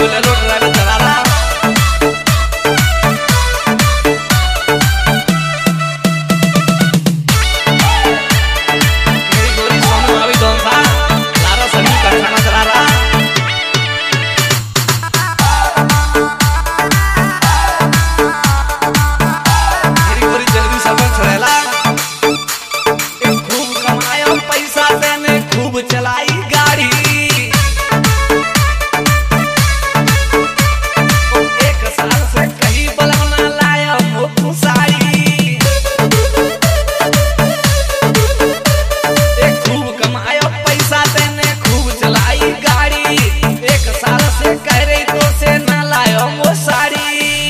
Bolero driver चला रहा मेरी गोरी सोनू अभी दोन था लारा सभी कारखाना चला रहा मेरी गोरी जल्दी सब छड़ेला खूब कमाया पैसा देने खूब चलाई गाड़ी एक साल से कहीं बलवना लाया मुख साड़ी खूब कमाया पैसा देने खूब चलाई गाड़ी एक साल से कह रही तो से ना लाया वो साड़ी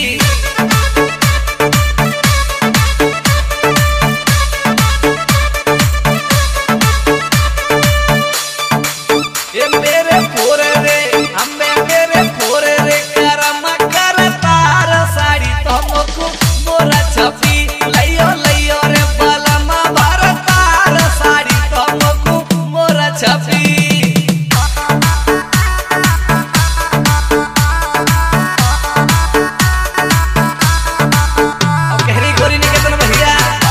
ये मेरे फोरे रे हमें मेरे फोरे रे करम करतार साड़ी तुमको मोरा छपी लइयो लइयो रे बलमा भरतार साड़ी तुमको मोरा छपी अब गहरी गोरी निकेतन भैया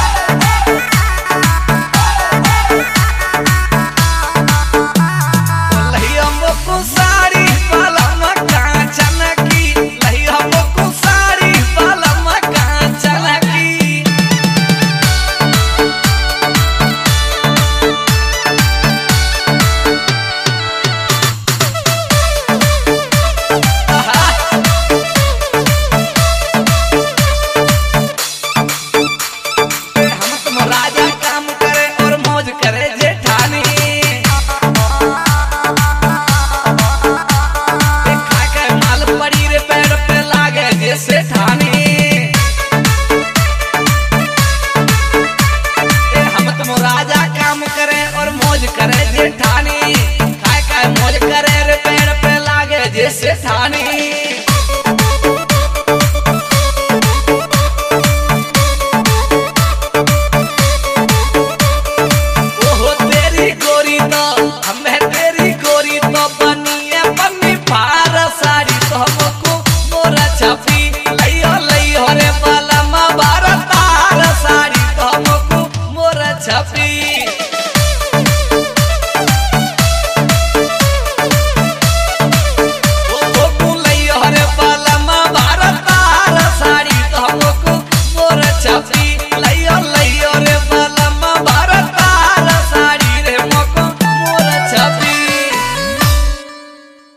साड़ी पलमा कांचन की लही हमको साड़ी पलमा कांचन की हम तुम राजा काम करे और मौज करे जेठानी पड़ी रे पैर पे लागे जैसे ठानी हम तुम राजा काम करे और मौज करे जेठानी खाए खाए मौज करे रे पैर पे लागे जैसे ठानी